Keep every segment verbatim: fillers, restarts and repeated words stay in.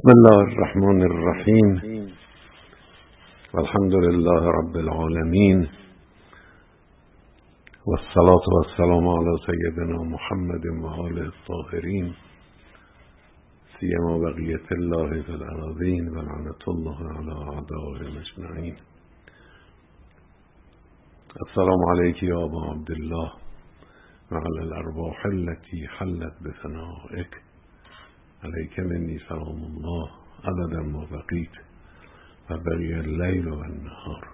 بسم الله الرحمن الرحیم والحمد لله رب العالمین والصلاة والسلام علی سیدنا محمد و آله الطاهرین سیما بقیة الله فی الأراضین و لعنة الله علی اعدائهم اجمعین. السلام علیک یا ابا عبدالله و علی الارواح التي حلت بثنائک، علیک منی سلام الله ابدا ما بقیت و بقی اللیل و النهار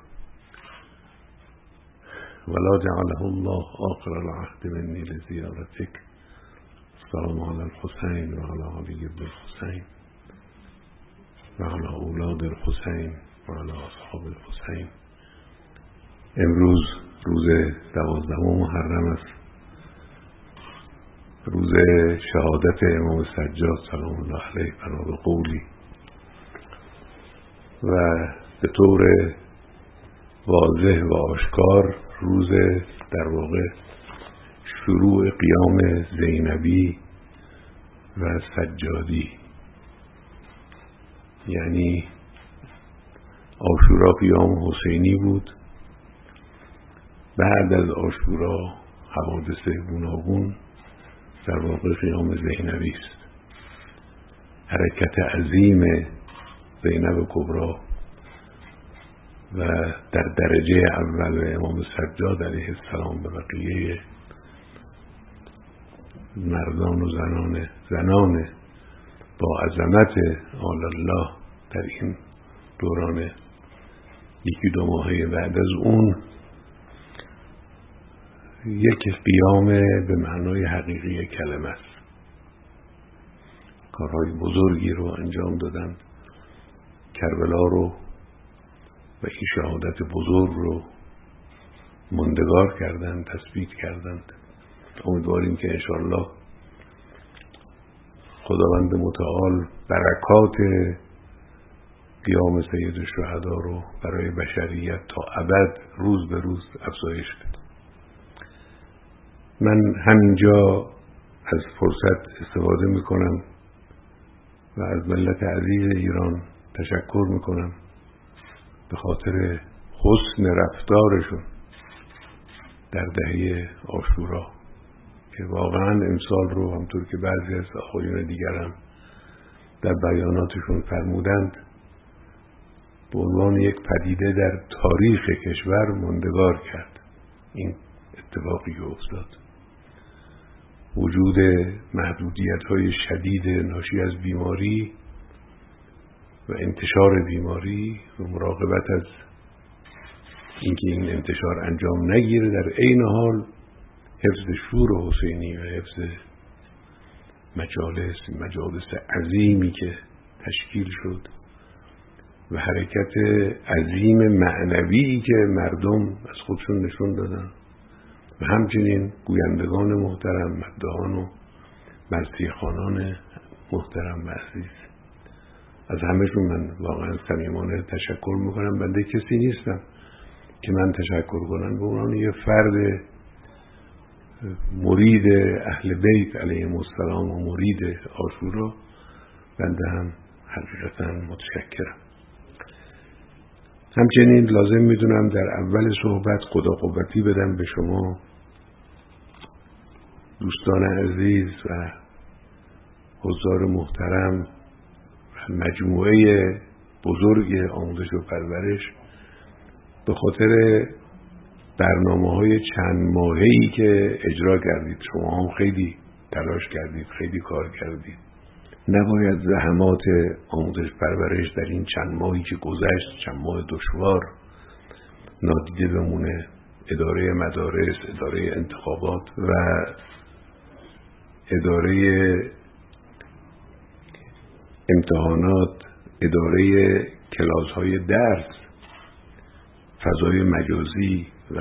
ولا جعله الله آخر العهد منی لزیارتک. السلام علی الحسین و علی علی بن الحسین و علی اولاد الحسین و علی اصحاب الحسین. امروز روز دوازدهم محرم است، روز شهادت امام سجاد سلام الله علیه بنا به قولی و به طور واضح و آشکار روز در واقع شروع قیام زینبی و سجادی، یعنی عاشورا قیام حسینی بود، بعد از عاشورا حوادث گوناگون در واقع قیام زینبی است. حرکت عظیم زینب کبری و در درجه اول امام سجاد علیه السلام به بقیه مردان و زنان زنان با عظمت آل الله در این دوران یکی دو ماهه بعد از اون یک قیام به معنای حقیقی کلمه است. کارهای بزرگی رو انجام دادند، کربلا رو و این شهادت بزرگ رو ماندگار کردند، تثبیت کردند. امیدواریم که انشاءالله خداوند متعال برکات قیام سید الشهدا رو برای بشریت تا ابد روز به روز افزایش بده. من همینجا از فرصت استفاده میکنم و از ملت عزیز ایران تشکر میکنم به خاطر حسن رفتارشون در دهه عاشورا که واقعا امسال رو همطور که بعضی از آقایون دیگر هم در بیاناتشون فرمودند به عنوان یک پدیده در تاریخ کشور ماندگار کرد. این اتفاقی که افتاد، وجود محدودیت‌های شدید ناشی از بیماری و انتشار بیماری و مراقبت از اینکه این انتشار انجام نگیره، در عین حال حفظ شور حسینی و حفظ مجالس مجالس عظیمی که تشکیل شد و حرکت عظیم معنوی که مردم از خودشون نشون دادن و همچنین گویندگان محترم، مداحان و مرثیه‌خوانان محترم و عزیز، از همهشون من واقعا صمیمانه تشکر میکنم. بنده کسی نیستم که من تشکر کنم، به عنوان یه فرد مرید اهل بیت علیهم السلام و مرید عاشورا بنده هم حقیقتا متشکرم. همچنین لازم میدونم در اول صحبت خدا قوتی بدم به شما دوستان عزیز و حضار محترم و مجموعه بزرگ آموزش و پرورش به خاطر برنامه‌های چند ماهه‌ای که اجرا کردید. شما هم خیلی تلاش کردید، خیلی کار کردید. نباید زحمات آموزش پرورش در این چند ماهی که گذشت، چند ماه دشوار، نادیده بمونه. اداره مدارس، اداره انتخابات و اداره امتحانات، اداره کلاس‌های درس، فضای مجازی و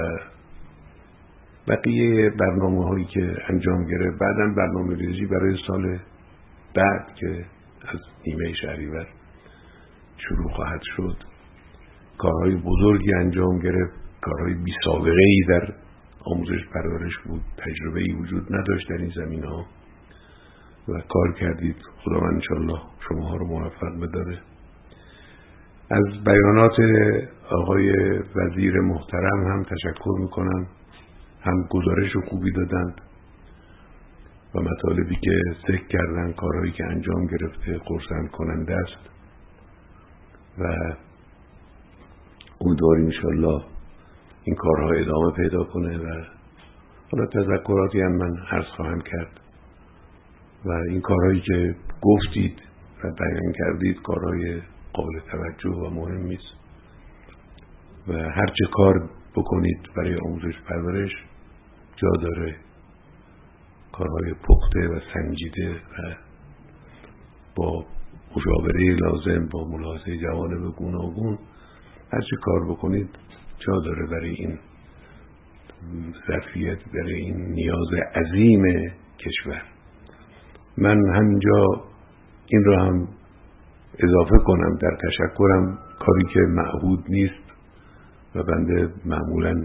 بقیه برنامه‌هایی که انجام گرفت، بعداً برنامه‌ریزی برای سال بعد که از نیمه شهریور شروع خواهد شد، کارهای بزرگی انجام گرفت، کارهای بی سابقه‌ای در آموزش پرورش بود، تجربه‌ای وجود نداشت در این زمینه‌ها و کار کردید. خدا من انشالله شما ها رو موفق بداره. از بیانات آقای وزیر محترم هم تشکر میکنم، هم گزارش خوبی دادند و مطالبی که ذکر کردن، کارهایی که انجام گرفته خرسند کننده است و امیدواریم انشالله این کارها ادامه پیدا کنه. و حالا تذکراتی هم من عرض خواهم کرد و این کارهایی که گفتید و بیان کردید کارهای قابل توجه و مهمی است و هر چه کار بکنید برای آموزش پرورش جا داره. کارهای پخته و سنجیده و با مشاوره لازم، با ملاحظه جوانب گوناگون هر چه کار بکنید جا داره برای این ظرفیت، برای این نیاز عظیم کشور. من همینجا این را هم اضافه کنم در تشکرم، کاری که معهود نیست و بنده معمولا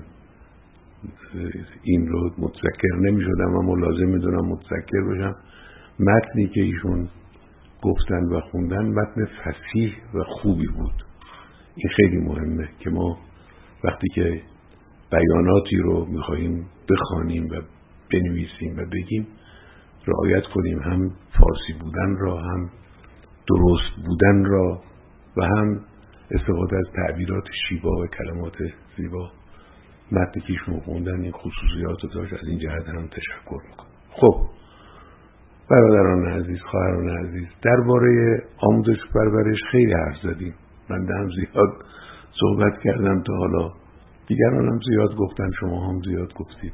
این رو متذکر نمی شدم اما لازم می دونم متذکر بشم. متنی که ایشون گفتن و خوندن متن فصیح و خوبی بود. این خیلی مهمه که ما وقتی که بیاناتی رو می خواهیم بخوانیم و بنویسیم و بگیم رعایت کنیم هم فارسی بودن را، هم درست بودن را و هم استفاده از تعبیرات شیوا و کلمات زیبا. متنی که ایشون خوندن این خصوصیات رو داشت. از این جهت هم تشکر میکنم. خب برادران عزیز، خواهران عزیز، درباره آموزش پرورش خیلی حرف زدیم. من هم زیاد صحبت کردم تا حالا، دیگران هم زیاد گفتن، شما هم زیاد گفتید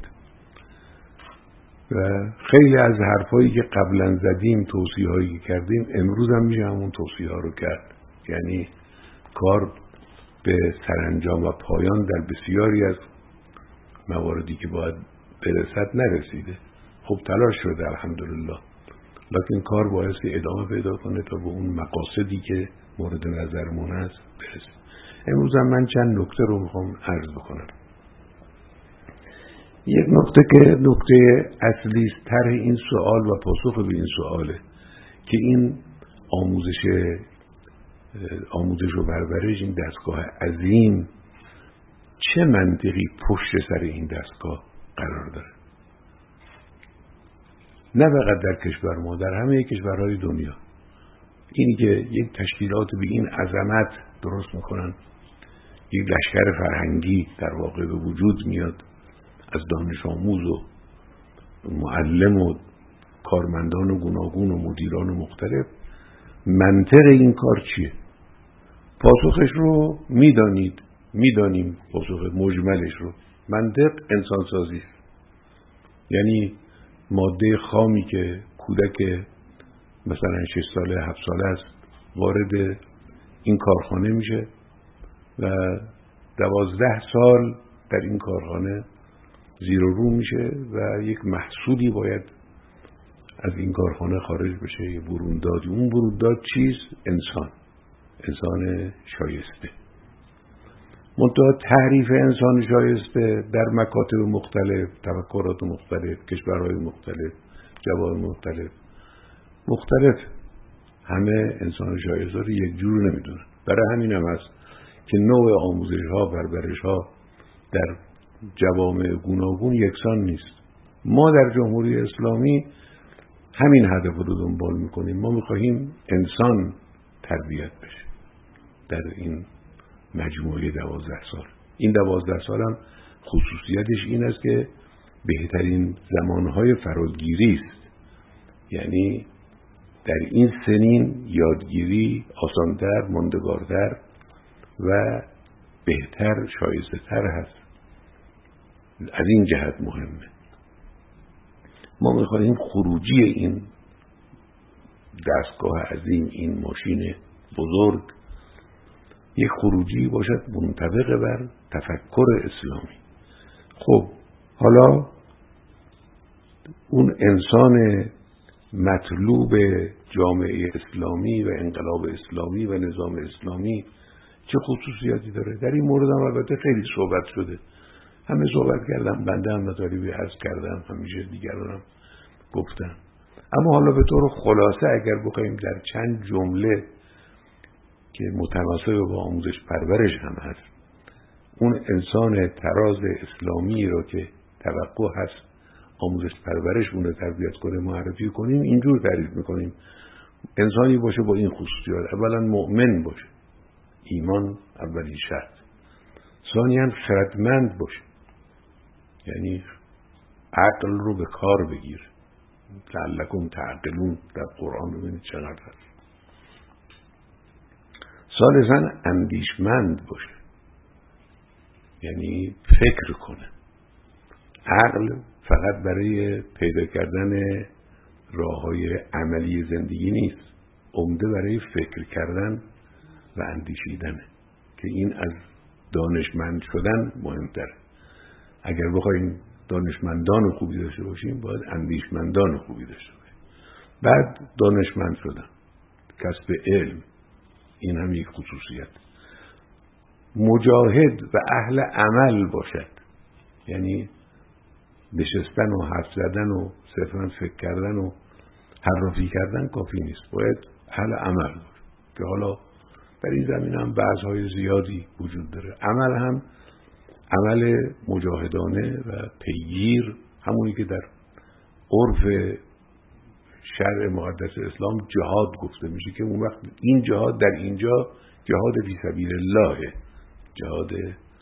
و خیلی از حرفایی که قبلا زدیم، توصیه هایی که کردیم، امروز هم میشه همون توصیه ها رو کرد. یعنی کار به سرانجام و پایان در بسیاری از مواردی که باید برسد نرسیده. خب تلاش شده الحمدلله، لکن کار باید ادامه پیدا کنه تا به اون مقاصدی که مورد نظرمون هست برسه. امروز هم من چند نکته رو میخوام عرض بکنم. یک نکته که نکته اصلی است طرح این سوال و پاسخ به این سواله که این آموزش آموزش و پرورش، این دستگاه عظیم، چه منطقی پشت سر این دستگاه قرار داره؟ نه فقط در کشور ما، در همه کشورهای دنیا. اینی که یک تشکیلات به این عظمت درست میکنن، یک لشکر فرهنگی در واقع به وجود میاد از دانش آموز و معلم و کارمندان و گوناگون و مدیران و مختلف. منطق این کار چیه؟ پاسخش رو میدانید، میدانیم پاسخ مجملش رو. منطق انسان سازی است. یعنی ماده خامی که کودک مثلا شش ساله هفت ساله است وارد این کارخانه میشه و دوازده سال در این کارخانه زیر و رو میشه و یک محصولی باید از این کارخانه خارج بشه، یه بروندادی. اون برونداد چیست؟ انسان، انسان شایسته. منتها تعریف انسان شایسته در مکاتب مختلف، تفکرات مختلف، کشورهای مختلف، جوامع مختلف مختلف همه انسان شایسته رو یک جور نمیدونن. برای همین هم هست که نوع آموزش ها، پرورش ها در جوامع گوناگون یکسان نیست. ما در جمهوری اسلامی همین هدف رو دنبال میکنیم. ما میخواهیم انسان تربیت بشه در این مجموعه دوازده سال. این دوازده سال هم خصوصیتش این است که بهترین زمانهای فراگیری است. یعنی در این سنین یادگیری آسانتر، ماندگارتر و بهتر، شایسته تر هست. از این جهت مهمه. ما میخواهیم خروجی این دستگاه عظیم، این ماشین بزرگ، یک خروجی باشد منطبق بر تفکر اسلامی. خب حالا اون انسان مطلوب جامعه اسلامی و انقلاب اسلامی و نظام اسلامی چه خصوصیاتی داره؟ در این مورد هم البته خیلی صحبت شده، همه صحبت کردم، بنده هم مطالبی عرض کردم، همیشه دیگرانم گفتم. اما حالا به طور خلاصه اگر بخوایم در چند جمله که متناسب با آموزش پرورش هم هست اون انسان تراز اسلامی رو که توقع هست آموزش پرورش اون رو تربیت کنه معرفی کنیم، اینجور تعریف میکنیم: انسانی باشه با این خصوصیات. اولا مؤمن باشه، ایمان اولین شرط. ثانیاً خردمند باشه، یعنی عقل رو به کار بگیر. لعلکم تعقلون در قرآن ببینید چقدر هست. ثالثاً اندیشمند باشه، یعنی فکر کنه. عقل فقط برای پیدا کردن راه‌های عملی زندگی نیست، عمده برای فکر کردن و اندیشیدنه که این از دانشمند شدن مهمتره. اگر بخوایم دانشمندان خوبی داشته باشیم باید اندیشمندان خوبی داشته باشیم. بعد دانشمند شدن، کسب علم، این هم یک خصوصیت. مجاهد و اهل عمل باشد، یعنی نشستن و حرف زدن و صرفاً فکر کردن و حرفی کردن کافی نیست، باید اهل عمل باشه که حالا در این زمین هم بحث‌های زیادی وجود داره. عمل هم عمل مجاهدانه و پیگیر، همونی که در عرف شرع مقدس اسلام جهاد گفته میشه که اون وقت این جهاد در اینجا جهاد فی سبیل الله، جهاد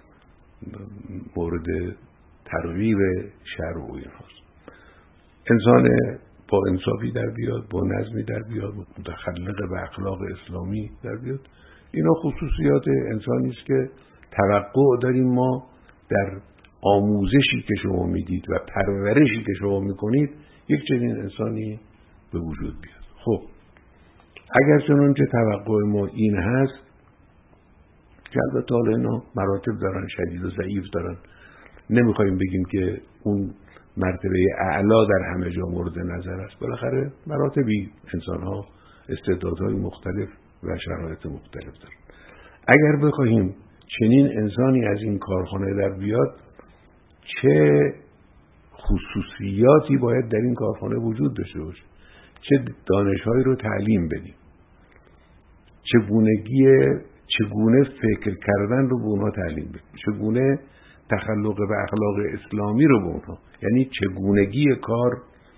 مورد ترغیب شرع و اینهاست. انسان با انصافی در بیاد، با نظمی در بیاد، متخلق به اخلاق اسلامی در بیاد. اینا خصوصیات انسانی است که توقع داریم ما در آموزشی که شما میدید و پرورشی که شما میکنید یک چنین انسانی به وجود بیاد. خب اگر چنانچه توقع ما این هست که البته حالا اینا مراتب دارن، شدید و ضعیف دارن، نمیخوایم بگیم که اون مرتبه اعلا در همه جا مورد نظر است. بالاخره مراتبی انسان‌ها استعدادهای مختلف و شرایط مختلف دارن. اگر بخوایم چنین انسانی از این کارخانه در بیاد، چه خصوصیاتی باید در این کارخانه وجود داشته باشه؟ چه دانش‌هایی رو تعلیم بدیم؟ چگونگی چگونه فکر کردن رو به اونها تعلیم بدیم؟ چگونه تخلق به اخلاق اسلامی رو به اونها، یعنی چگونگی کار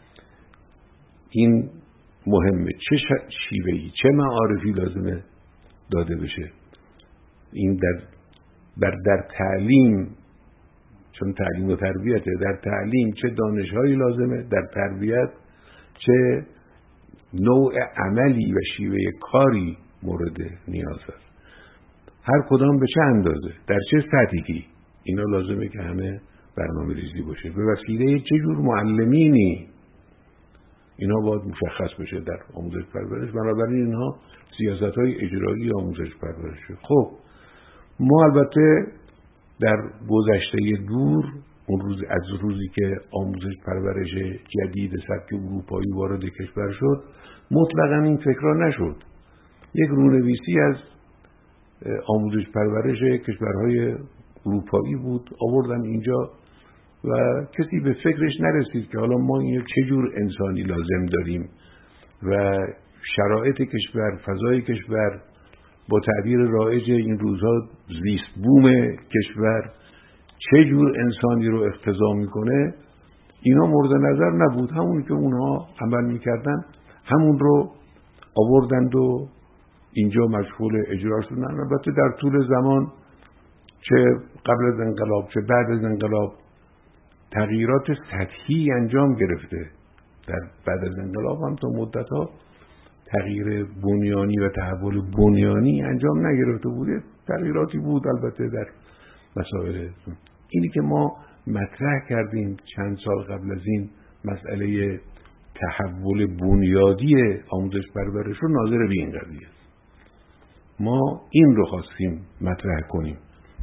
این مهمه. چه شیوهی، چه معارفی لازمه داده بشه؟ این در در در تعلیم، چون تعلیم و تربیته، در تعلیم چه دانش‌هایی لازمه، در تربیت چه نوع عملی و شیوه کاری مورد نیاز است. هر کدام به چه اندازه، در چه سطحی، اینا لازمه که همه برنامه ریزی باشه. به وسیله چه جور معلمینی، اینا باید مشخص بشه در آموزش پرورش. بنابراین اینها سیاست‌های اجرایی آموزش پرورشه. خب ما البته در گذشته دور، اون روز از روزی که آموزش پرورش جدید سبک اروپایی وارد کشور شد، مطلقاً این فکرها نشد. یک رونویسی از آموزش پرورش کشورهای اروپایی بود، آوردن اینجا و کسی به فکرش نرسید که حالا ما این چه جور انسانی لازم داریم و شرایط کشور، فضای کشور، با تعبیر رایج این روزها زیست بوم کشور چه جور انسانی رو اقتضا میکنه، اینا مورد نظر نبود. همونی که اونها عمل میکردن همون رو آوردند و اینجا مشغول اجرا شدن. البته در طول زمان، چه قبل از انقلاب چه بعد از انقلاب، تغییرات سطحی انجام گرفته. در بعد از انقلاب هم تا مدت‌ها تغییر بنیانی و تحول بنیانی انجام نگرفته بوده. تغییراتی بود البته در مسائل. اینی که ما مطرح کردیم چند سال قبل از این مسئله تحول بنیادی آموزش پرورش رو ناظر به این قضیه است. ما این رو خواستیم مطرح کنیم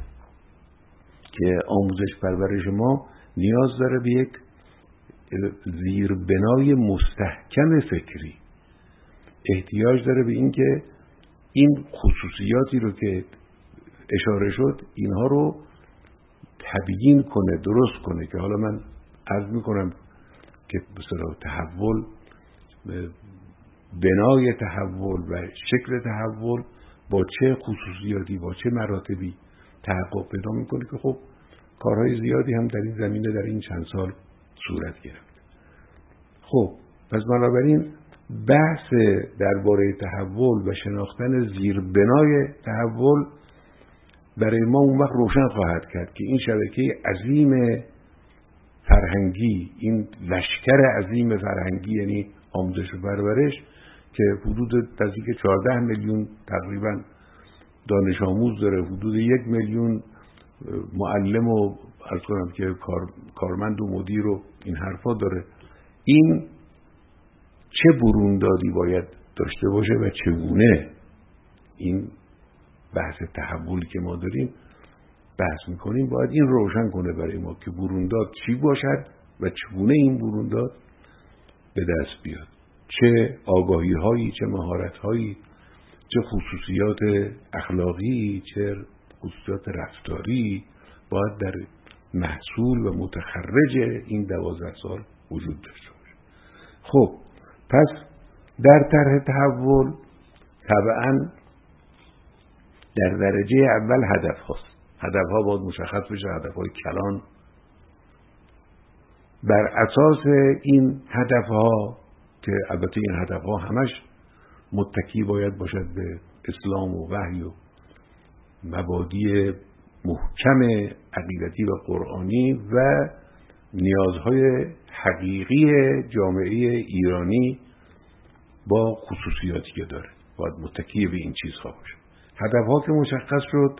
که آموزش پرورش ما نیاز داره به یک زیربنای مستحکم فکری. احتیاج داره به این که این خصوصیاتی رو که اشاره شد اینها رو تبیین کنه، درست کنه. که حالا من عرض میکنم که به اصطلاح تحول بنای تحول و شکل تحول با چه خصوصیاتی، با چه مراتبی تحقق پیدا میکنه که خب کارهای زیادی هم در این زمینه در این چند سال صورت گرفت. خب پس بنابراین بحث درباره تحول و شناختن زیربنای تحول برای ما اون وقت روشن خواهد کرد که این شبکه عظیم فرهنگی، این لشکر عظیم فرهنگی، یعنی آموزش و پرورش که حدود نزدیک چهارده میلیون تقریبا دانش آموز داره، حدود یک میلیون معلم و عرض کنم که کار، کارمند و مدیر و این حرفا داره، این چه بروندادی باید داشته باشه و چگونه این بحث تحولی که ما داریم بحث میکنیم باید این روشن کنه برای ما که برونداد چی باشد و چگونه این برونداد به دست بیاد، چه آگاهی هایی، چه مهارت هایی، چه خصوصیات اخلاقی، چه خصوصیات رفتاری باید در محصول و متخرج این دوازده سال وجود داشته باشه. خب پس در طرح تحول طبعا در درجه اول هدف هاست. هدف ها باید مشخص بشه، هدف های کلان. بر اساس این هدف ها که البته این هدف ها همش متکی باید باشد به اسلام و وحی و مبادی محکم عقیدتی و قرآنی و نیازهای حقیقی جامعه ایرانی با خصوصیاتی که داره باید متکی به این چیزها باشه. هدفها که مشخص شد،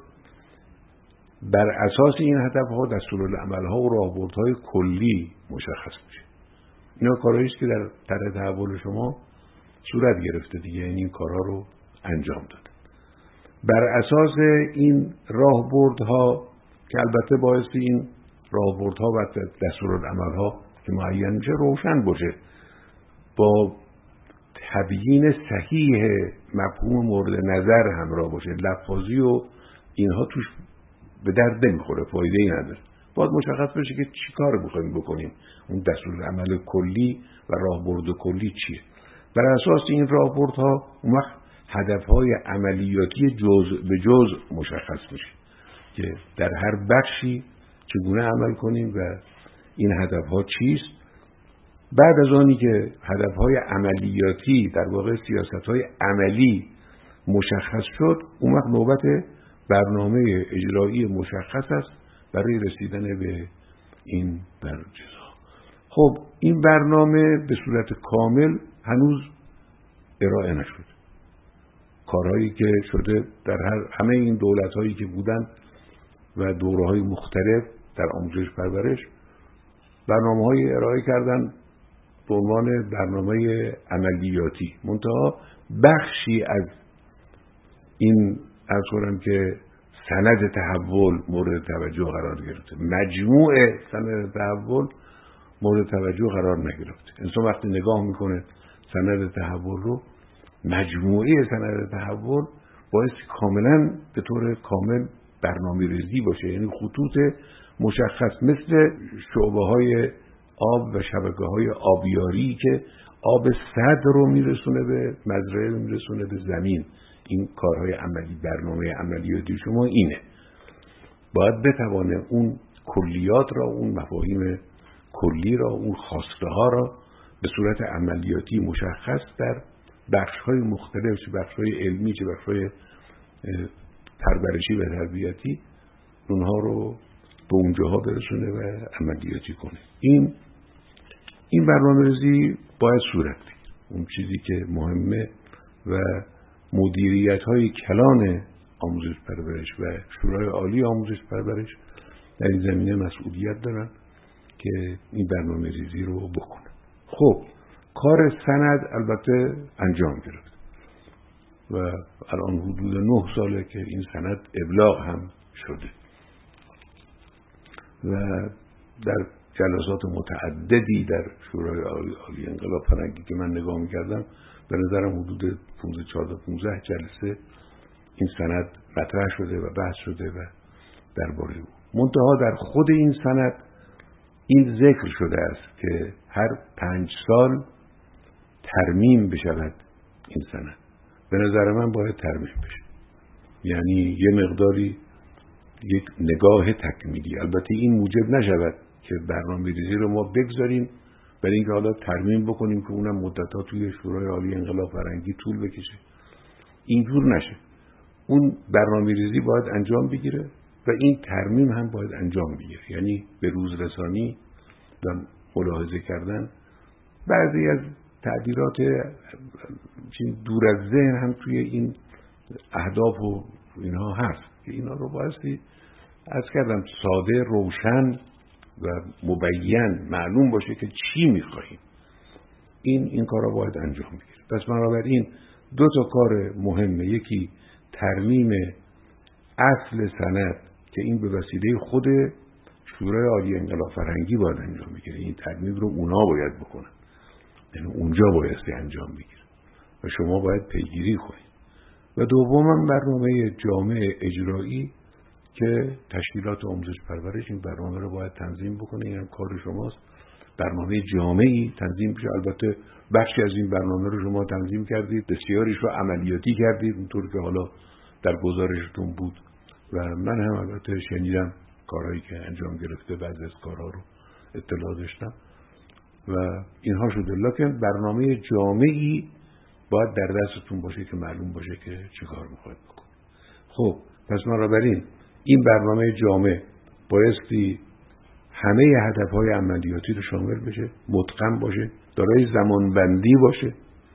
بر اساس این هدفها دستورالعملها و راهبردهای کلی مشخص میشه. اینا کارهایی است که در طرح تحول شما صورت گرفته دیگه، یعنی این کارها رو انجام داده. بر اساس این راهبردها که البته باعث این راهبردها و دستورالعملها که معین میشه روشن باشه، با تبیین صحیح مفهوم مورد نظر همراه باشه، لفاظی و اینها توش به درد نمیخوره، فایده ای نداره. باید مشخص بشه که چی کار بخوایم بکنیم، اون دستورالعمل کلی و راهبرد کلی چیه. بر اساس این راهبردها اون وقت هدفهای عملیاتی جزء به جزء مشخص میشه که در هر بخشی چگونه عمل کنیم و این هدفها چیست. بعد از آنی که هدفهای عملیاتی در واقع سیاستهای عملی مشخص شد، اون وقت نوبت برنامه اجرایی مشخص است برای رسیدن به این چیزها. خب این برنامه به صورت کامل هنوز ارائه نشد. کارهایی که شده در هر همه این دولت‌هایی که بودن و دوره‌های مختلف در آموزش پرورش برنامه‌های ارائه کردن به عنوان برنامه عملیاتی، منتها بخشی از این عرض کنم که سند تحول مورد توجه قرار گرفته، مجموع سند تحول مورد توجه قرار نگرفته. انسان وقتی نگاه میکنه سند تحول رو، مجموعه سند تحول باید کاملا به طور کامل برنامه ریزی باشه، یعنی خطوط مشخص مثل شعبه های آب و شبکه های آبیاری که آب سد رو میرسونه به مزرعه، رو میرسونه به زمین. این کارهای عملی، برنامه عملیاتی شما اینه. باید بتوانه اون کلیات را، اون مفاهیم کلی را، اون خواسته ها را به صورت عملیاتی مشخص در بخش های مختلف، چه بخش های علمی چه بخش های پرورشی و تربیتی، اونها رو به اونجاها برسونه و عملیاتی کنه. این این برنامه‌ریزی باید صورت بگیره. اون چیزی که مهمه و مدیریت های کلان آموزش پرورش و شورای عالی آموزش پرورش در این زمینه مسئولیت دارن که این برنامه ریزی رو بکنن. خب کار سند البته انجام گرفت و الان حدود نه ساله که این سند ابلاغ هم شده و در جلسات متعددی در شورای عالی انقلاب فرهنگی که من نگاه می‌کردم، به نظرم حدود پانزده چهارده پانزده جلسه این سند مطرح شده و بحث شده و درباره او. منتها در خود این سند این ذکر شده است که هر پنج سال ترمیم بشود این سند. به نظر من باید ترمیم بشه، یعنی یه مقداری یک نگاه تکمیلی. البته این موجب نشود که برنامه‌ریزی رو ما بگذاریم برای اینکه حالا ترمیم بکنیم که اونم مدت‌ها توی شورای عالی انقلاب فرهنگی طول بکشه. اینجور نشه. اون برنامه‌ریزی باید انجام بگیره و این ترمیم هم باید انجام بگیره، یعنی به روز رسانی و ملاحظه کردن بعضی از تعبیرات دور از ذهن هم توی این اهداف و اینها هست که اینا رو بایستی عرض کردم ساده، روشن و مبین معلوم باشه که چی میخواهیم. این این کارا باید انجام بگیره. پس بنابراین دو تا کار مهمه، یکی ترمیم اصل سند که این به وسیله خود شورای عالی انقلاب فرهنگی باید انجام بگیره. این ترمیم رو اونا باید بکنن، یعنی اونجا بایستی انجام بگیره و شما باید پیگیری کنید. و دوماً برنامه جامع اجرایی که تشکیلات آموزش پرورش این برنامه رو باید تنظیم بکنه. این هم کار شماست. برنامه جامعی تنظیم بشه. البته بخشی از این برنامه رو شما تنظیم کردید، بسیاریش رو عملیاتی کردید اونطور که حالا در گزارشتون بود و من هم البته شنیدم کارهایی که انجام گرفته، بعضی از کارها رو اطلاع داشتم و اینها شده. لکن برنامه جامعی باید در دستتون باشه که معلوم باشه که چه کار میخواید بکن. خب پس بنابراین این برنامه جامع بایستی همه هدفهای عملیاتی رو شامل بشه، متقن باشه، دارای زمانبندی باشه.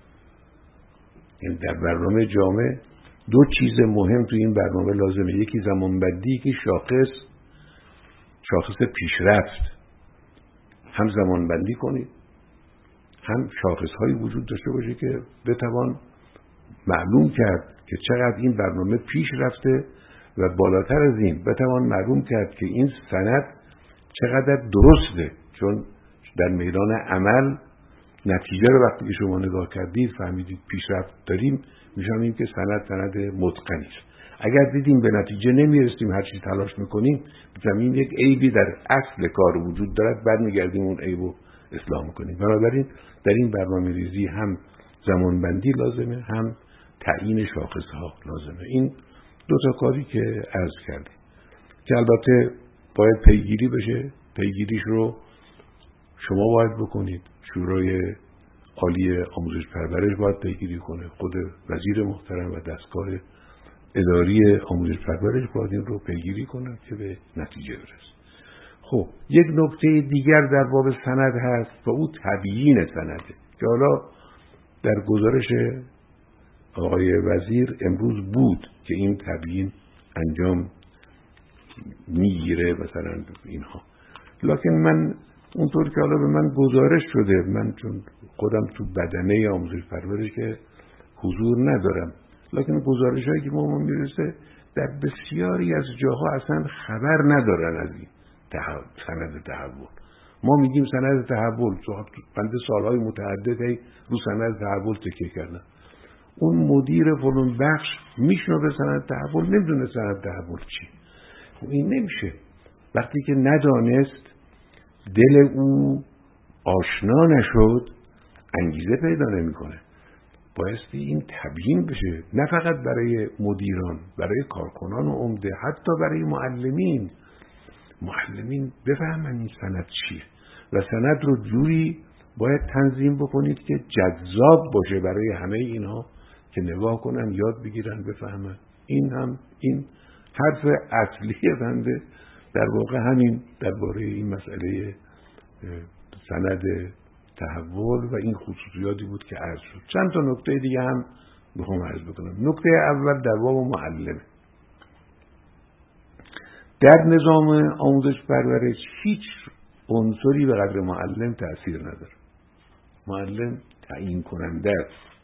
یعنی در برنامه جامع دو چیز مهم تو این برنامه لازمه. یکی زمانبندی که شاخص شاخص پیشرفت هم زمانبندی کنید، هم شاخص‌هایی وجود داشته باشه که بتوان معلوم کرد که چقدر این برنامه پیش رفته و بالاتر از این بتوان معلوم کرد که این سند چقدر درسته، چون در میدان عمل نتیجه رو وقتی که شما نگاه کردید فهمیدید پیشرفت داریم، می‌شنویم که سند سند متقنی است. اگر دیدیم به نتیجه نمیرسیم، هر چی تلاش میکنیم می‌فهمیم یک عیبی در اصل کار وجود دارد، بعد میگردیم اون عیبو اصلاح میکنیم. بنابراین در این برنامه ریزی هم زمانبندی لازمه، هم تعیین شاخصها لازمه. این دو تا کاری که عرض کردیم که البته باید پیگیری بشه. پیگیریش رو شما باید بکنید، شورای عالی آموزش پرورش باید پیگیری کنه، خود وزیر محترم و دستگاه اداری آموزش پرورش باید این رو پیگیری کنه که به نتیجه برسه. خب یک نکته دیگر در باب سند هست و او تبیین سنده که حالا در گزارش آقای وزیر امروز بود که این تبیین انجام میگیره مثلا اینها. لکن من اونطور که حالا به من گزارش شده، من چون خودم تو بدنه آموزش پرورش که حضور ندارم، لکن گزارش هایی که ما ما میرسه در بسیاری از جاها اصلا خبر ندارن از این سند تحول. ما میگیم سند تحول، بنده سالهای متعددی رو سند تحول تکیه کردم. اون مدیر فلان بخش میشنوه سند تحول، نمیدونه سند تحول چی. این نمیشه. وقتی که ندانست، دل او آشنا نشد، انگیزه پیدا نمیکنه. بایستی این تبیین بشه، نه فقط برای مدیران، برای کارکنان و عمده، حتی برای معلمین. معلمین بفهمن این سند چیه و سند رو جوری باید تنظیم بکنید که جذاب باشه برای همه اینها که نگاه کنن، یاد بگیرن، بفهمن. این هم این حرف اصلی بنده در واقع همین درباره این مسئله سند تحول و این خصوصیاتی بود که عرض شد. چند تا نکته دیگه هم میخوام عرض بکنم. نکته اول در باب معلم. در نظام آموزش پرورش هیچ عنصری به قدر معلم تأثیر نداره. معلم تعیین کننده است.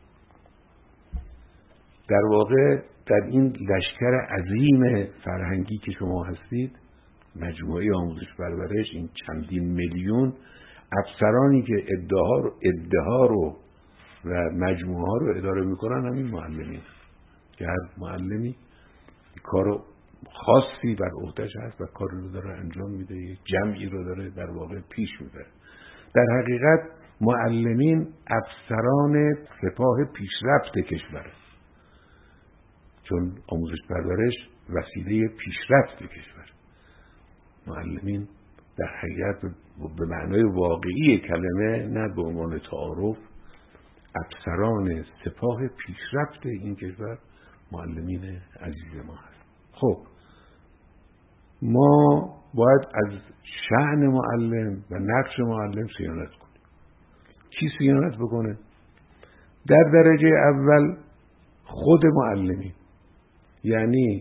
در واقع در این لشکر عظیم فرهنگی که شما هستید، مجموعه آموزش پرورش، این چندین میلیون افسرانی که ادعا رو ادعا رو و مجموعه ها رو اداره میکنن همین معلمین که هر معلمی کار خاصی بر عهده‌اش هست و کار رو داره انجام میده، یک جمعی رو داره در واقع پیش میبره. در حقیقت معلمین افسران سپاه پیشرفت کشور، چون آموزش پرورش وسیله پیشرفت کشور. معلمین در حقیقت به معنای واقعی کلمه، نه به عنوان تعارف، افسران سپاه پیشرفت این کشور معلمین عزیز ما هست. خب ما باید از شأن معلم و نقش معلم صیانت کنیم. کی صیانت بکنه؟ در درجه اول خود معلمی، یعنی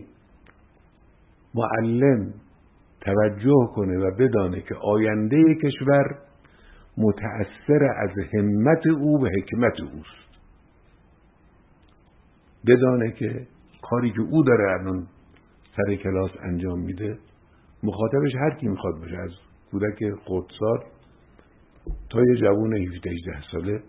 معلم توجه کنه و بدانه که آینده کشور متأثر از همت او و حکمت اوست. بدانه که کاری که او داره الان سر کلاس انجام میده، مخاطبش هر کی میخواد باشه، از کودک خردسال تا یه جوان هفده هجده ساله،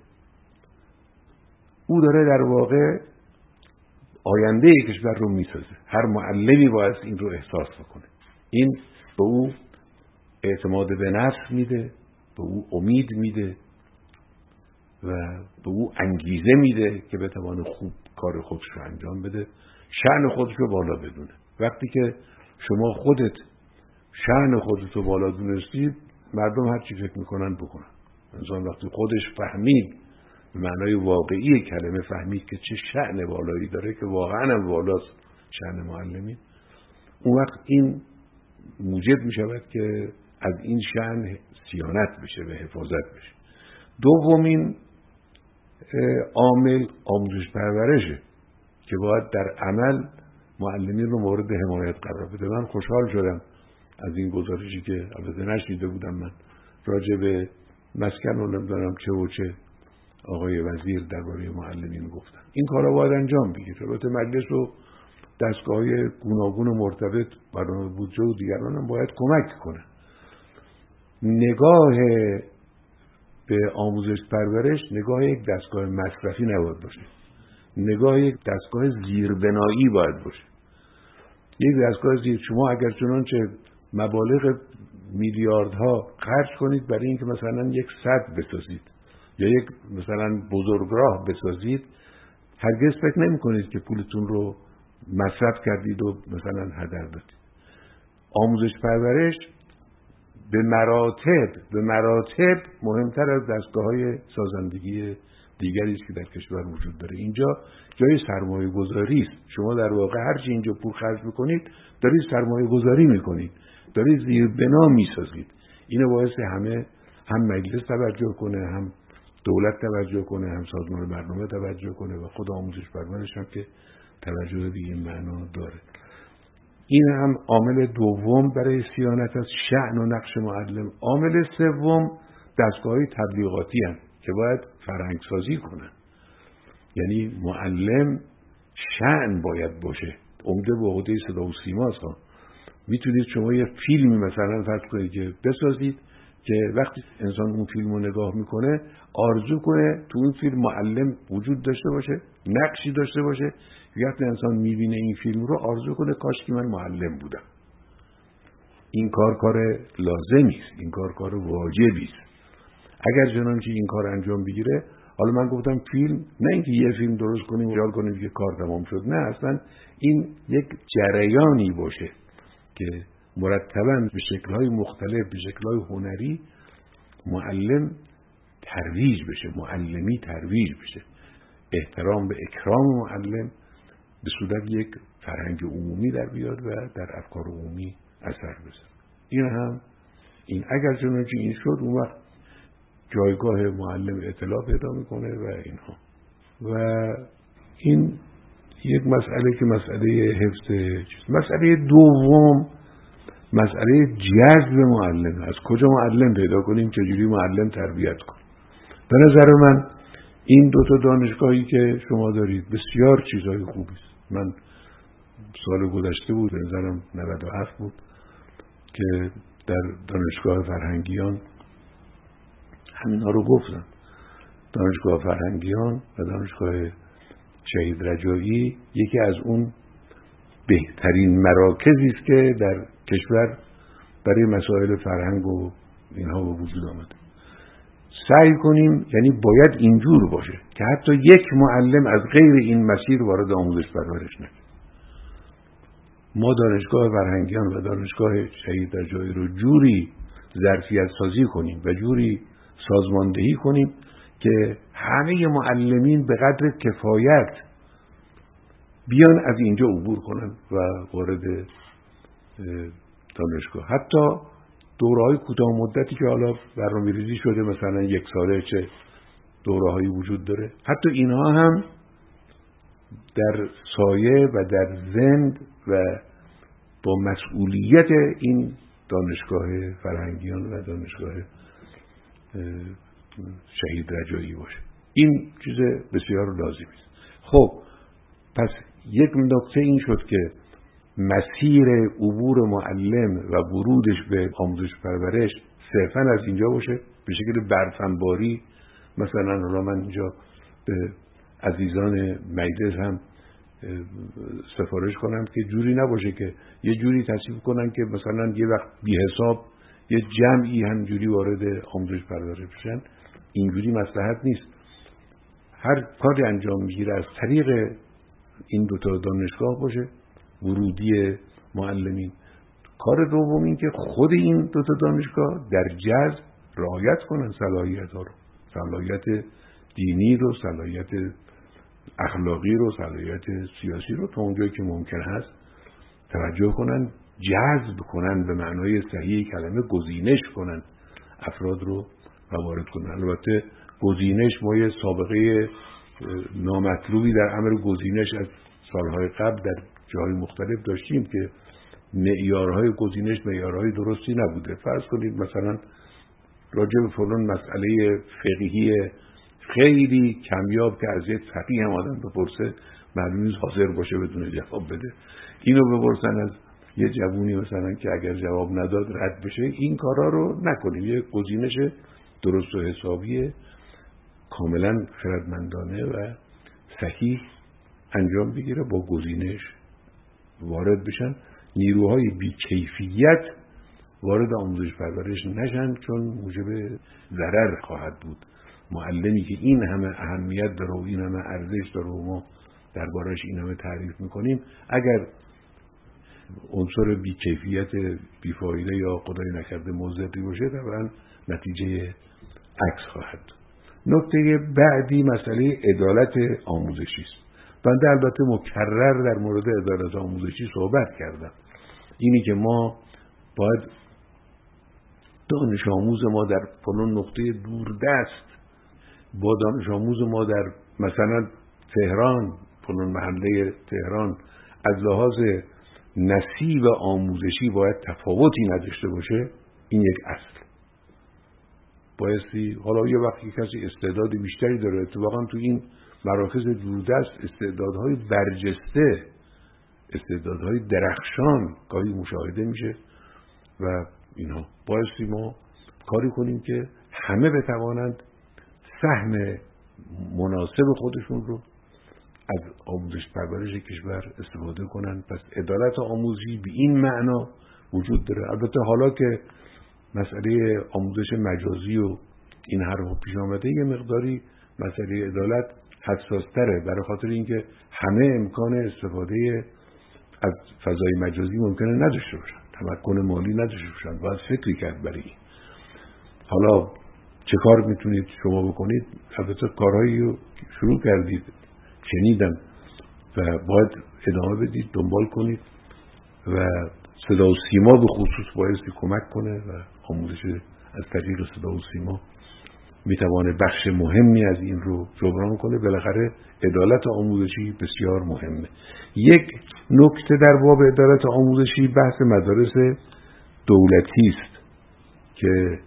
او داره در واقع آینده کشور رو میسازه. هر معلمی باید این رو احساس بکنه. این به او اعتماد به نفس میده، به او امید میده و به او انگیزه میده که بتوانه خوب کار خودش رو انجام بده، شأن خودش رو بالا بدونه. وقتی که شما خودت شأن خودت رو بالا دونستی، مردم هر چی فکر میکنن بکنن. انسان وقتی خودش فهمید، به معنای واقعی کلمه فهمید که چه شأن بالایی داره، که واقعا هم بالاست شأن معلمی، اون وقت این موجب می شود که از این شأن صیانت بشه و حفاظت بشه. دومین عامل آموزش پرورشه که باید در عمل معلمین رو مورد حمایت قرار بده. من خوشحال شدم از این گزارشی که البته نشنیده بودم، من راجع به مسکن رو نمیدونم چه و چه آقای وزیر درباره معلمین گفتن. این کارا باید انجام بگیره. البته مجلس و دستگاه‌های گوناگون و مرتبط، برنامه بودجه و دیگران هم باید کمک کنه. نگاه به آموزش پرورش نگاه یک دستگاه مصرفی نباید باشه، نگاه یک دستگاه زیربنایی باید باشه. یک دستگاه زیر، شما اگر چنانچه مبالغ میلیاردها خرج کنید برای اینکه مثلا یک سد بسازید یا یک مثلا بزرگراه بسازید، هرگز فکر نمی کنید که پولتون رو مصرف کردید و مثلا هدر دادید. آموزش پرورش به مراتب به مراتب مهمتر از دستگاه‌های سازندگی دیگری است که در کشور وجود داره. اینجا جای سرمایه گذاری است. شما در واقع هر چی اینجا پول خرج میکنید دارید سرمایه گذاری میکنید، دارید زیربنا میسازید. اینو باعث همه، هم مجلس توجه کنه، هم دولت توجه کنه، هم سازمان برنامه توجه کنه و خود آموزش پرورش هم که توجه به این معنا داره. این هم عامل دوم برای صیانت از شأن و نقش معلم. عامل سوم دستگاه‌های تبلیغاتی هم که باید فرهنگ سازی کنن. یعنی معلم شأن باید باشه، عمده به عهده صدا و سیماست. میتونید شما یه فیلمی مثلا فرض کنید که بسازید که وقتی انسان اون فیلم رو نگاه میکنه آرزو کنه تو اون فیلم معلم وجود داشته باشه، نقشی داشته باشه. وقتی انسان میبینه این فیلم رو آرزو کنه کاش که من معلم بودم. این کار کار لازمی است، این کار کار واجبی است. اگر چنانچه این کار انجام بگیره، حالا من گفتم فیلم، نه اینکه یه فیلم درست کنیم خیال کنیم که کار تمام شد، نه، اصلا این یک جریانی باشه که مرتباً به شکل‌های مختلف، به شکل‌های هنری معلم ترویج بشه، معلمی ترویج بشه. احترام به اکرام معلم به صورت یک فرهنگ عمومی در بیاد و در افکار عمومی اثر بذاره. این هم این اگر چنانچه این شد، اون وقت جایگاه معلم اطلاع پیدا میکنه و اینها. و این یک مسئله که مسئله حفظ چیز. مسئله دوم مسئله جذب معلم. از کجا معلم پیدا کنیم، چجوری معلم تربیت کنیم. به نظر من این دو تا دانشگاهی که شما دارید بسیار چیزهای خوبی است. من سال گذشته بود، به نظرم نود و هفت بود، که در دانشگاه فرهنگیان همینا رو گفتم. دانشگاه فرهنگیان و دانشگاه شهید رجایی یکی از اون بهترین مراکزی است که در کشور برای مسائل فرهنگ و اینها به وجود آمده. سعی کنیم، یعنی باید اینجور باشه که حتی یک معلم از غیر این مسیر وارد آموزش پرورش نشه. ما دانشگاه فرهنگیان و دانشگاه شهید رجایی رو جوری ظرفیت سازی کنیم و جوری سازماندهی کنیم که همه معلمین به قدر کفایت بیان از اینجا عبور کنن و وارد دانشگاه. حتی دوره‌های کوتاه مدتی که حالا برنامه‌ریزی شده، مثلا یک ساله چه دوره‌هایی وجود داره، حتی اینها هم در سایه و در زند و با مسئولیت این دانشگاه فرهنگیان و دانشگاه شهید رجایی باشه. این چیز بسیار لازمی است. خب پس یک نکته این شد که مسیر عبور معلم و ورودش به آموزش پرورش صرفاً از اینجا باشه، به شکل برفنباری. مثلا حالا من اینجا به عزیزان مجلس هم سفارش کنم که جوری نباشه که یه جوری تصویب کنن که مثلا یه وقت بی حساب یه جمعی همجوری وارد آموزش پرورش بشن. اینجوری مصلحت نیست. هر کاری انجام میگیره از طریق این دوتا دانشگاه باشه، ورودی معلمین. کار دوم این که خود این دوتا دانشگاه در جذب رعایت کنن صلاحیت ها رو، صلاحیت دینی رو، صلاحیت اخلاقی رو، صلاحیت سیاسی رو تا اونجایی که ممکن هست توجه کنن، جذب کنن، به معنای صحیح کلمه گزینش کنن افراد رو و وارد کنن. البته گزینش ما یه سابقه نامطلوبی در امر گزینش از سالهای قبل در جاهای مختلف داشتیم که معیارهای گزینش معیارهای درستی نبوده. فرض کنید مثلا راجع به فلان مسئله فقهی خیلی کمیاب که از یک فقیه هم آدم بپرسه معلوم نیست حاضر باشه بدون جواب بده. اینو بپرسن از یه جوونی مثلا که اگر جواب نداد رد بشه. این کارا رو نکنیم. یه گزینش درست و حسابی کاملا خردمندانه و صحیح انجام بگیره، با گزینش وارد بشن. نیروهای بی‌کیفیت وارد آموزش پرورش نشن، چون موجب ضرر خواهد بود. معلمی که این همه اهمیت داره و این همه ارزش داره و ما دربارش این همه تعریف میکنیم، اگر عنصر بی‌کیفیت بیفایده یا خدای نکرده مضری باشه، طبعا نتیجه عکس خواهد. نکته بعدی مسئله عدالت آموزشی است. بنده البته مکرر در مورد عدالت آموزشی صحبت کردم. اینی که ما باید دانش آموز ما در فلان نقطه دوردست با دانش آموز ما در مثلا تهران، فلان محله تهران، از لحاظ نصیب آموزشی باید تفاوتی نداشته باشه. این یک اصل. بایستی حالا یه وقتی کسی استعداد بیشتری داره، اتفاقا تو این مراکز دوردست استعدادهای برجسته، استعدادهای درخشان گاهی مشاهده میشه و اینها. بایستی ما کاری کنیم که همه بتوانند سهم مناسب خودشون رو از آموزش پرورش کشور استفاده کنند. پس عدالت آموزی به این معنا وجود داره. البته حالا که مسئله آموزش مجازی و این حرفا پیش آمده، یه مقداری مسئله عدالت حساس‌تره، برای خاطر اینکه همه امکان استفاده از فضای مجازی ممکنه نداشته باشن، تمکن مالی نداشته باشن. باید فکری کرد برای این. حالا چه کار میتونید شما بکنید؟ البته کارهایی رو شروع کردید، شنیدم، و باید ادامه بدید، دنبال کنید و صدا و سیما به خصوص بایستی کمک کنه و آموزش از طریق صدا و سیما میتوانه بخش مهمی از این رو جبران کنه. بالاخره عدالت آموزشی بسیار مهمه. یک نکته در باب عدالت آموزشی بحث مدارس دولتی است که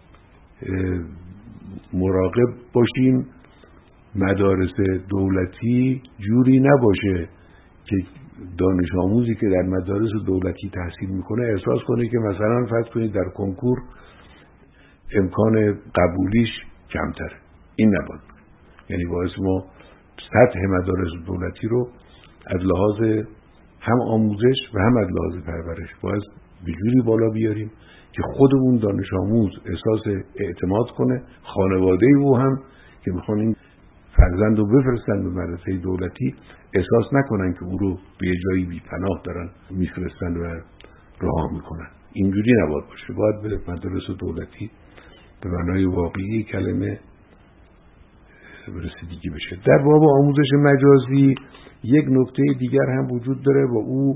مراقب باشیم مدارس دولتی جوری نباشه که دانش آموزی که در مدارس دولتی تحصیل میکنه احساس کنه که مثلا فرض کنید در کنکور امکان قبولیش کمتره. این نباید. یعنی باعث ما سطح مدارس دولتی رو از لحاظ هم آموزش و هم از لحاظ پرورش باید به جوری بالا بیاریم که خود اون دانش آموز احساس اعتماد کنه، خانواده او هم که میخوان این فرزند رو بفرستن به مدرسه دولتی احساس نکنن که او رو به یه جایی بی پناه دارن میفرستن و رها میکنن. اینجوری نباید باشه. باید به مدارس دولتی به معنای واقعی کلمه رسیدگی بشه. در باب آموزش مجازی یک نکته دیگر هم وجود داره و او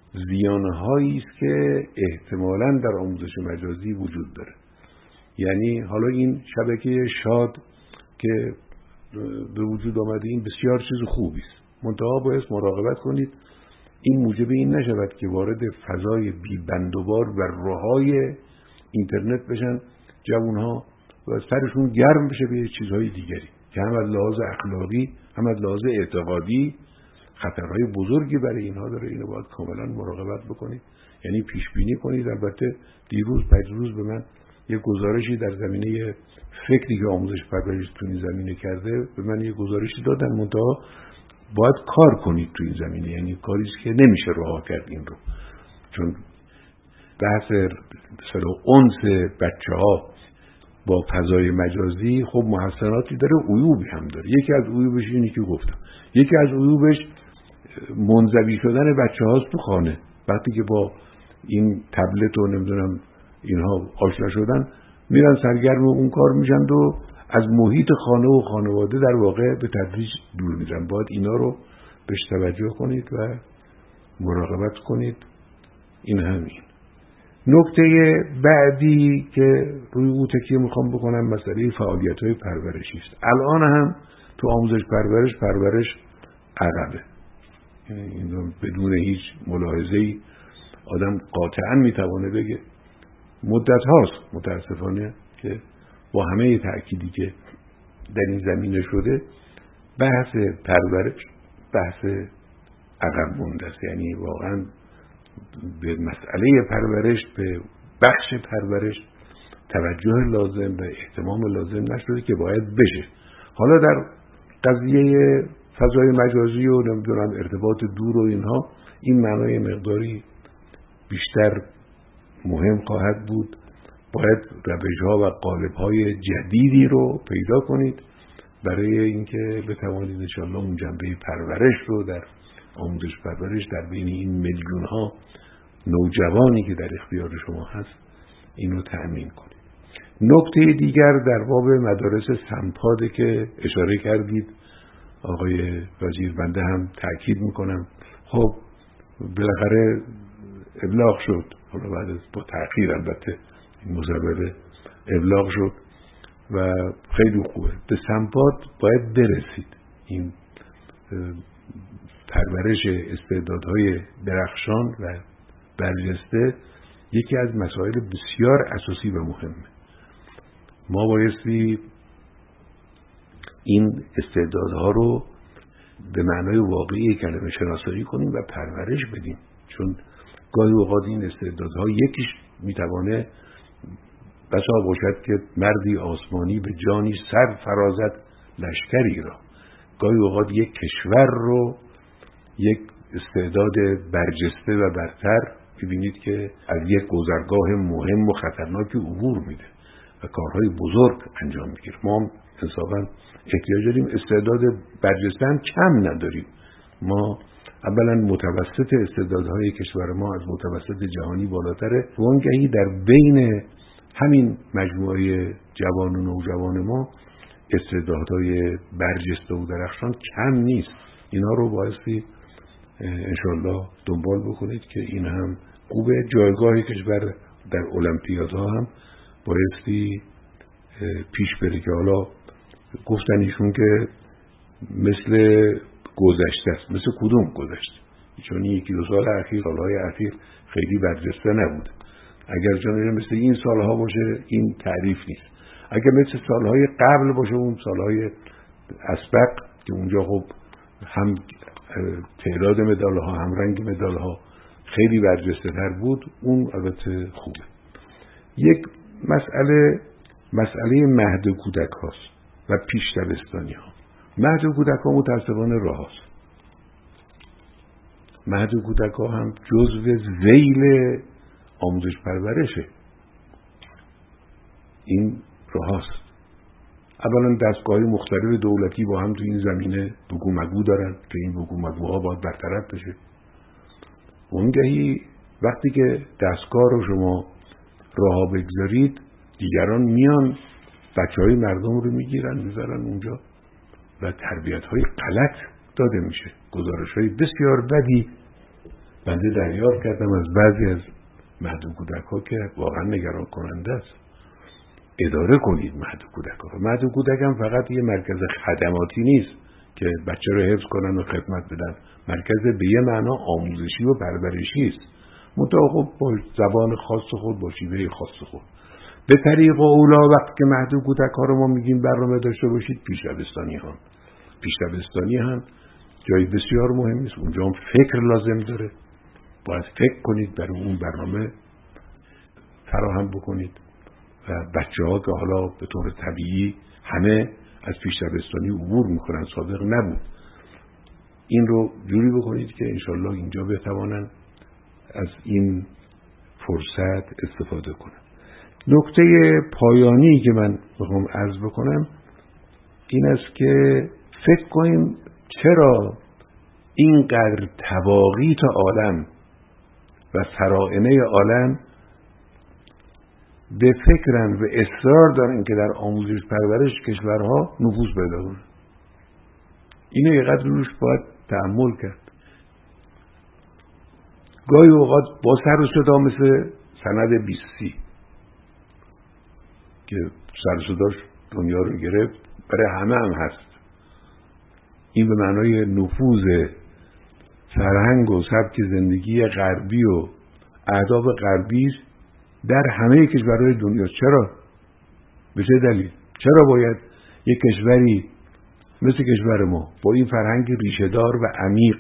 زیانهایی است که احتمالاً در آموزش مجازی وجود داره. یعنی حالا این شبکه شاد که به وجود آمده این بسیار چیز خوبی است، منتها باید مراقبت کنید این موجب این نشود که وارد فضای بی بند و بار و رهای اینترنت بشن جوانها و سرشون گرم بشه به چیزهای دیگری که هم از لحاظ اخلاقی هم از لحاظ اعتقادی خطرهای بزرگی برای اینها داره. اینو باید کاملا مراقبت بکنید، یعنی پیش بینی کنید. البته دیروز پریروز به من یک گزارشی در زمینه فکری که آموزش پرورش تو این زمینه کرده به من یک گزارشی دادن، منتها باید کار کنید تو این زمینه، یعنی کاری است که نمیشه رها کرد این رو، چون بحث مثلا انس بچه‌ها با فضای مجازی خب محسناتی داره، عیوبی هم داره. یکی از عیوبش اینی که گفتم، یکی از عیوبش منزوی شدن بچه‌هاست تو خانه. وقتی که با این تبلت و نمیدونم اینها آشنا شدن میرن سرگرم اون کار میشن و از محیط خانه و خانواده در واقع به تدریج دور میرن. باید اینا رو بهش توجه کنید و مراقبت کنید. این همین. نکته بعدی که روی او تکیه میخوام بکنم مسئله فعالیت‌های پرورشی است. الان هم تو آموزش پرورش پرورش عقبه. این بدون هیچ ملاحظه‌ای آدم قاطعاً میتوانه بگه مدت هاست متاسفانه که با همه تأکیدی که در این زمینه شده بحث پرورش بحث عقب مونده است. یعنی واقعاً به مسئله پرورش، به بخش پرورش توجه لازم و اهتمام لازم نشده که باید بشه. حالا در قضیه فضای مجازی و نمیدونم ارتباط دور و اینها این معنای مقداری بیشتر مهم خواهد بود. باید روش‌ها و قالب‌های جدیدی رو پیدا کنید برای اینکه بتوانید انشاءالله اون جنبه پرورش رو در آموزش پرورش در بین این میلیون‌ها نوجوانی که در اختیار شما هست اینو تأمین کنید. نکته دیگر در باب مدارس سمپاده که اشاره کردید آقای وزیر، بنده هم تأکید میکنم. خب بالاخره ابلاغ شد، حالا بعد از با تأخیر البته این مصوبه ابلاغ شد و خیلی خوبه. به سمپاد باید برسید. این پرورش استعدادهای درخشان و برجسته یکی از مسائل بسیار اساسی و مهمه. ما بایستی این استعدادها رو به معنای واقعی کلمه شناسایی کنیم و پرورش بدیم، چون گاهی اوقات این استعدادها یکیش میتوانه بسا باشد که مردی آسمانی به جانی سر فرازد لشکری را. گاهی اوقات یک کشور رو یک استعداد برجسته و برتر ببینید که از یک گذرگاه مهم و خطرناکی عبور میده و کارهای بزرگ انجام میگیره. ما هم انصافا احتیاج داریم استعداد برجسته هم کم نداریم. ما اولا متوسط استعدادهای کشور ما از متوسط جهانی بالاتره، وانگهی در بین همین مجموعه جوان و نوجوان ما استعدادهای برجسته و درخشان کم نیست. اینا رو بایستی انشالله دنبال بکنید که این هم خوبه. جایگاه کشور در المپیادها هم بایستی پیش بره که حالا گفتن ایشون که مثل گذشته است. مثل کدوم گذشته؟ چون یکی دو سال اخیر سالهای اخیر خیلی برجسته نبود. اگر جانش مثل این سالها باشه این تعریف نیست. اگر مثل سالهای قبل باشه اون سالهای اسبق که اونجا خب هم تعداد مدال ها هم رنگ مدال ها خیلی برجسته تر بود، اون البته خوبه. یک مسئله مسئله مهد کودک هاست و پیش دبستانی ها. مهد کودک ها متاسفانه راه هاست. مهد کودک ها هم جزو ذیل آموزش پرورشه. این راست. اولا دستگاه مختلف دولتی با هم تو این زمینه بگو مگو دارن که این بگو مگوها باید برطرف بشه. اونگهی وقتی که دستگاه رو شما راه بگذارید، دیگران میان بچه های مردم رو میگیرن میذارن اونجا و تربیت های غلط داده میشه. گزارش های بسیار بدی بنده دریافت کردم از بعضی از محدود کودک ها که واقعا نگران کننده است. اداره کنید محدود کودک ها. محدود کودک هم فقط یه مرکز خدماتی نیست که بچه رو حفظ کنن و خدمت بدن. مرکز به یه معنا آموزشی و پرورشی است، منتها خب با زبان خاص خود، با شیوه خاص خود. به طریق اولا وقتی که محدود کودک ها رو ما میگیم برنامه داشته باشید، پیشرفتانی ها پیشرفتانی هم جای بسیار مهمی است. اونجا هم فکر لازم داره، باید فکر کنید برای اون برنامه فراهم بکنید و بچه ها که حالا به طور طبیعی همه از پیشرفتانی عبور میکنن، سابق نبود، این رو جوری بکنید که انشالله اینجا بتوانن از این فرصت استفاده کنن. نکته پایانی که من بخوام عرض بکنم این است که فکر کنیم چرا اینقدر تواقیت عالم و سرائنه عالم به فکرن و اصرار دارن که در آموزش پرورش کشورها نفوذ پیدا کنه. اینو یه قدر روش باید تأمل کرد. گاهی اوقات با سر و صدا مثل سند بیستی که سر و صداش دنیا رو گرفت، برای همه هم هست. این به معنای نفوذ فرهنگ و سبک زندگی غربی و اهداف غربی در همه کشورهای دنیا. چرا؟ به چه دلیل؟ چرا باید یک کشوری مثل کشور ما با این فرهنگ ریشه‌دار و عمیق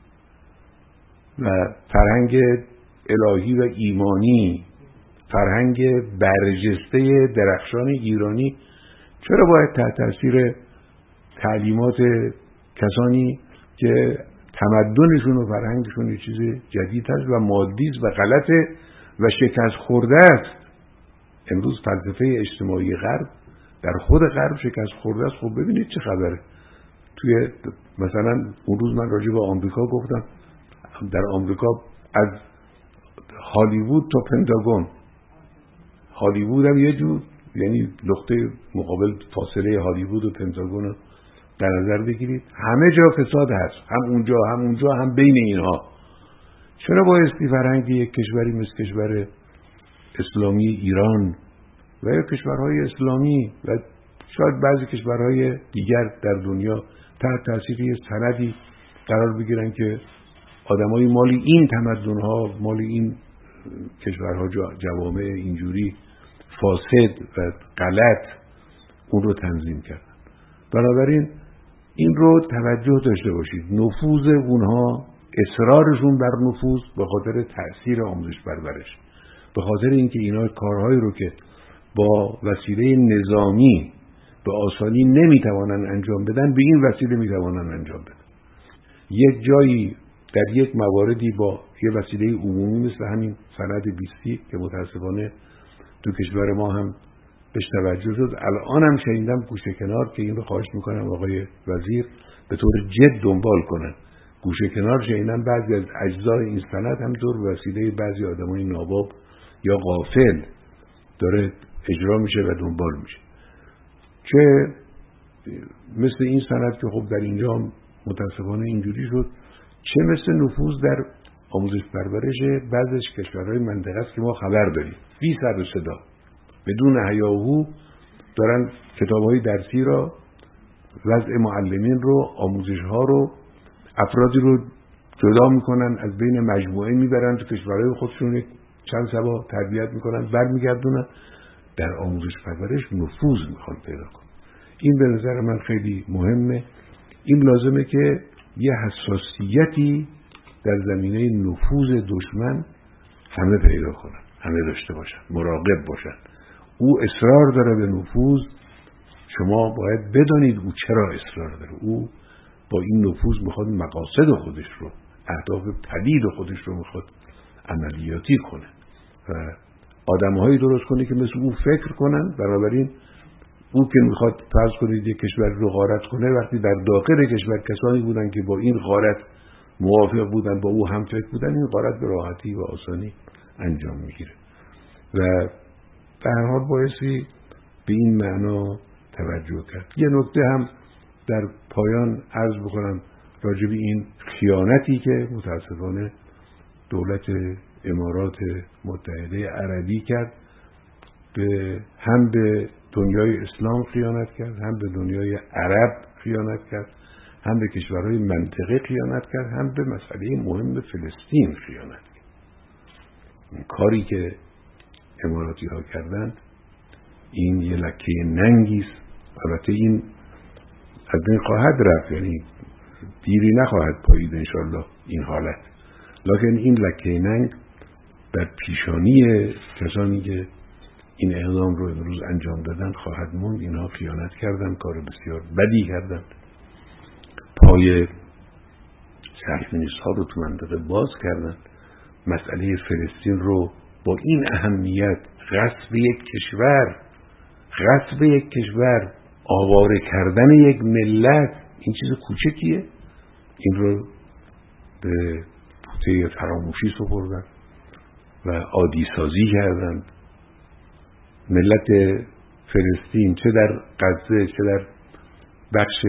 و فرهنگ الهی و ایمانی، فرهنگ برجسته درخشان ایرانی، چرا باید تحت تاثیر تعلیمات کسانی که تمدنشون و فرهنگشون یه چیز جدید هست و مادی است و غلطه و شکست خورده است. امروز فلسفه اجتماعی غرب در خود غرب شکست خورده است. خب ببینید چه خبره. توی مثلا اون روز من راجع به آمریکا گفتم، در آمریکا از هالیوود تا پنتاگون، هالیوود هم یه جور، یعنی نقطه مقابل فاصله هالیوود و پنتاگون رو در نظر بگیرید، همه جا فساد هست، هم اونجا هم اونجا هم بین اینها. چرا بایستی فرهنگ یک کشوری مثل کشور اسلامی ایران و یا کشورهای اسلامی و شاید بعضی کشورهای دیگر در دنیا تحت تاثیر یه سندی قرار بگیرن که آدمای مالی این تمدن‌ها، مالی این کشورها، جوامع اینجوری فاسد و غلط اون رو تنظیم کردن؟ بنابراین این رو توجه داشته باشید. نفوذ اونها، اصرارشون بر نفوذ به خاطر تأثیر آموزش پرورش، به خاطر اینکه اینا کارهایی رو که با وسیله نظامی به آسانی نمیتوانن انجام بدن، به این وسیله میتوانن انجام بدن. یک جایی در یک مواردی با یه وسیله عمومی مثل همین سند بیستی که متاسفانه تو کشور ما هم بهش توجه شد، الان هم شنیدم گوشه کنار که این رو خواهش میکنم آقای وزیر به طور جد دنبال کنن. گوشه کنار شنیدم بعضی از اجزای این سند هم دور وسیله بعضی آدمای ناباب یا غافل داره اجرا میشه و دنبال میشه. چه مثل این سند که خب در اینجا متاسفانه اینجوری شد، چه مثل نفوذ در آموزش پرورش بعضی از کشورهای منطقه است که ما خبر داریم بی سر و صدا بدون حیا و هو دارن کتاب‌های درسی را، وضع معلمین رو، آموزش‌ها رو، افرادی رو جدا میکنن، از بین مجموعه میبرن تو کشورهای خودشون، چند سبا تربیت میکنن، برمیگردونن، در آموزش پرورش نفوذ میخوان پیدا کنن. این به نظر من خیلی مهمه. این لازمه که یه حساسیتی در زمینه نفوذ دشمن همه پیدا کنن، همه داشته باشن، مراقب باشن. او اصرار داره به نفوذ، شما باید بدانید او چرا اصرار داره. او با این نفوذ میخواد مقاصد خودش رو، اهداف پلید خودش رو میخواد عملیاتی کنه و آدم‌هایی درست کنه که مثل او فکر کنن. بنابراین او که میخواد فرض کنید یک کشور رو غارت کنه، وقتی در داخل کشور کسانی بودن که با این غارت موافق بودن، با او هم فکر بودن، این غارت به راحتی و آسانی انجام میگیره. و به هر حال بایستی به این معنا توجه کرد. یه نکته هم در پایان عرض بکنم راجع به این خیانتی که متاسفانه دولت امارات متحده عربی کرد، به هم به دنیای اسلام خیانت کرد، هم به دنیای عرب خیانت کرد، هم به کشورهای منطقه خیانت کرد، هم به مسئله مهم فلسطین خیانت کرد. این کاری که اماراتی ها کردند این یه لکه ننگی است. البته این از بین خواهد رفت، یعنی دیری نخواهد پایید انشالله این حالت، لکن این لکه ننگ در پیشانی کسانی که این اقدام رو امروز انجام دادن خواهد موند. اینها خیانت کردن، کار بسیار بدی کردن، پای صهیونیست ها رو تو منطقه باز کردن. مسئله فلسطین رو با این اهمیت، غصب یک کشور، غصب یک کشور، آواره کردن یک ملت، این چیز کوچکیه؟ این رو به بوته فراموشی سپردن و عادی سازی کردن. ملت فلسطین چه در غزه چه در بخش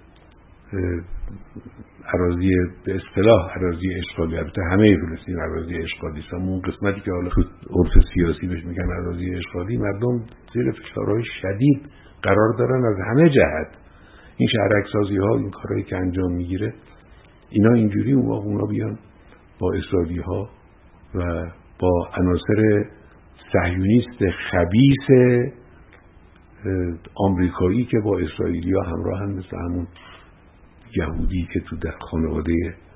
اراضی به اصطلاح اراضی اشغالی، البته همه فلسطین اراضی اشغالی است، اون قسمتی که حالا عرف سیاسی بهش میگن اراضی اشغالی، مردم زیر فشارهای شدید قرار دارن از همه جهت. این شهرک سازی ها، این کارهایی که انجام میگیره، اینا اینجوری اون واقع اونا بیان با اسرائیلی ها و با عناصر صهیونیست خبیث آمریکایی که با اسرائیلی ها همراه هم، مثل همون یهودی که تو در خانواده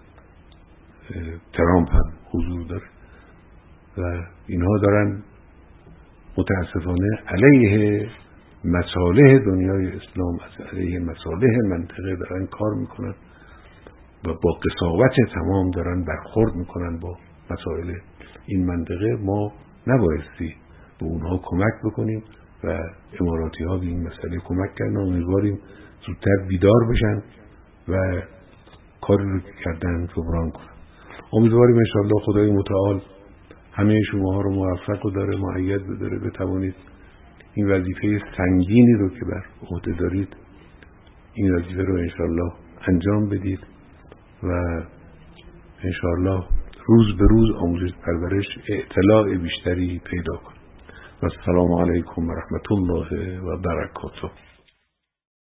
ترامپ هم حضور داره، و اینها دارن متاسفانه علیه مصالح دنیای اسلام، علیه مصالح منطقه دارن کار میکنن و با قساوت تمام دارن برخورد میکنن با مسائل این منطقه. ما نبایستی به اونها کمک بکنیم و اماراتی ها به این مسئله کمک کردن. امیدواریم زودتر بیدار بشن و کاری رو که کردن جبران کنن. امیدواریم انشاءالله خدای متعال همه شما رو موفق و داره مؤید بداره، بتوانید این وظیفه سنگینی رو که بر عهده دارید، این وظیفه رو انشاءالله انجام بدید و انشاءالله روز به روز آموزش پرورش اطلاع بیشتری پیدا کنید. و السلام علیکم و رحمت الله و برکاته.